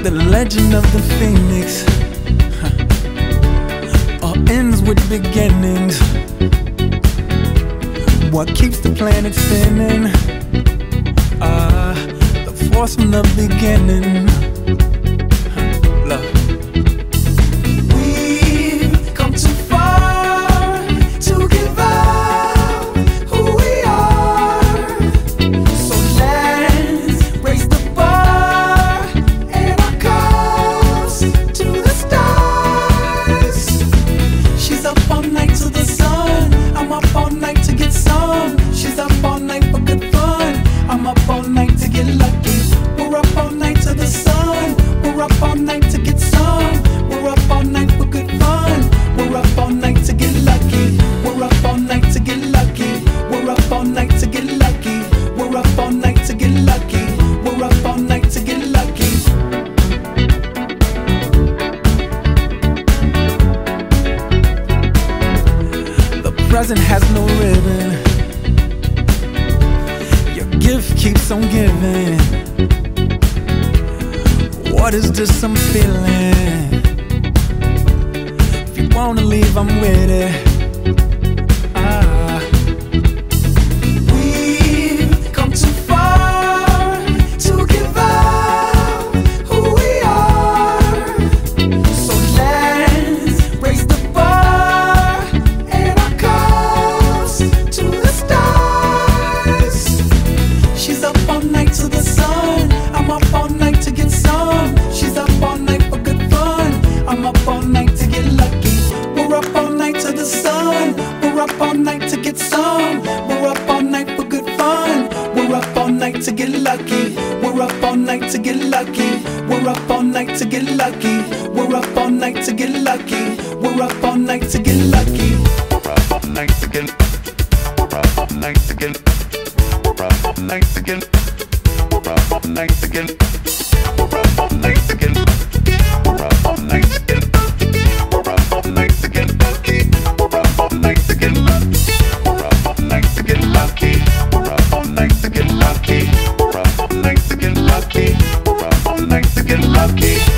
The legend of the phoenix all ends with beginnings. What keeps the planet spinning? The force from the beginning. Love. We've come too far to give up who we are. So let's raise the bar and our cups to the stars. She's up all night to the sun. I'm up all night to get some. She's up all night for good fun. I'm up all night to get lucky. We're up all night to the sun. We're up all night to get some. We're up all night for good fun. We're up all night to get lucky. We're up all night to get lucky. We're up all night to get lucky. We're up all night to get lucky. We're up all night to get lucky. The present has no ribbon. Your gift keeps on giving. What is this I'm feeling? If you wanna leave, I'm with it. We've come too far to give up who we are. So let's raise the bar and our cups to the stars. She's up all night to the sun. I'm up all night to get some. She's up all night for good fun. I'm up all night to get lucky. We're up all night to the sun. We're up all night to get some. We're up all night for good fun. We're up all night to get lucky. We're up all night to get lucky. We're up all night to get lucky. We're up all night to get lucky. We're up all night to get lucky. We're up all night to get. We're up all night to get. We're up all night to get. We're up all night to get. We're up all night to get. We're up all night to get. We're up all night to get. We're up all night to get. We're up all night to get lucky. We're up all night to get lucky. We're up all night to get lucky. We're up all night to get lucky.